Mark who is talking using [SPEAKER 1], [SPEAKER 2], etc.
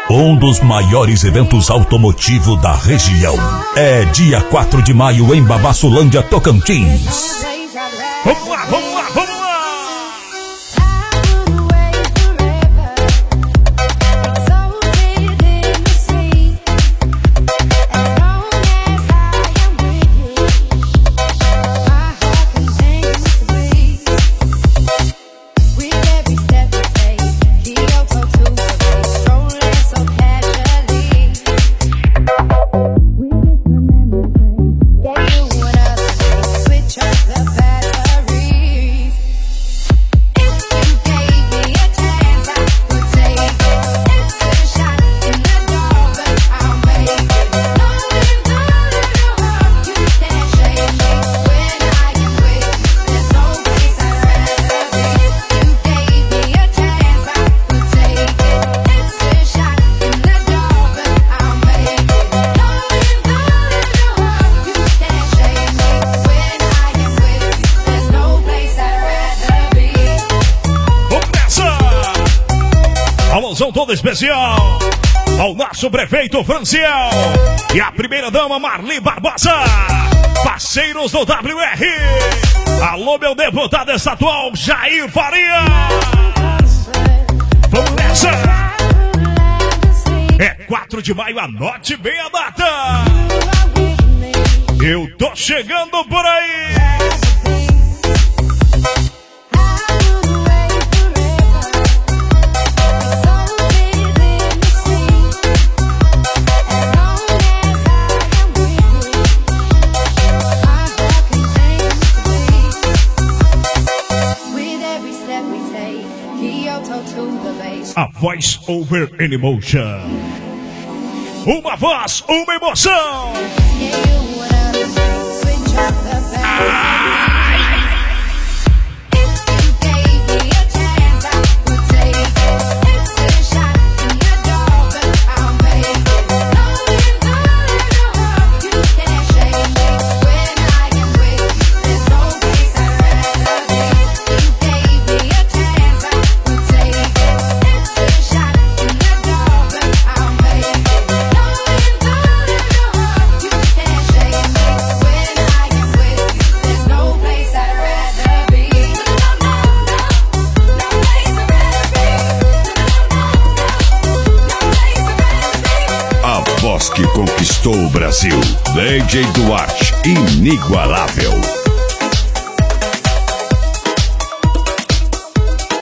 [SPEAKER 1] Um dos maiores eventos automotivos da região. É dia 4 de maio em Babassulândia, Tocantins.
[SPEAKER 2] Vamos lá, vamos lá, vamos lá! Todo especial ao nosso prefeito Franciel e a primeira dama Marli Barbosa, parceiros do WR. Alô, meu deputado estadual Jair Farias. Vamos nessa. É 4 de maio, anote bem a data. Eu tô chegando por aí. A voz over an emotion. Uma voz, uma emoção.
[SPEAKER 1] Que conquistou o Brasil. DJ Duarte, inigualável.